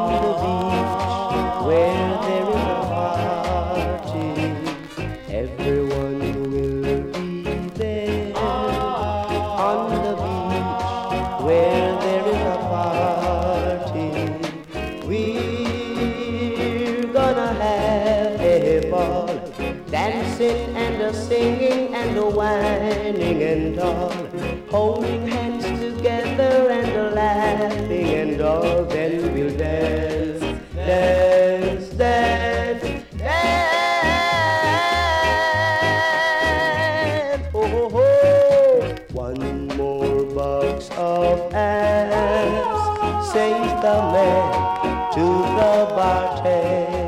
the beach where there is a party. Everyone will be there on the beach where there is a party. We're gonna have a ball, dancing and a singing and a whining and all, holding hands together and a laughing and all. Then we'll dance, dance, dance, dance. Oh, oh, oh. One more box of apps, says the man to the bartender.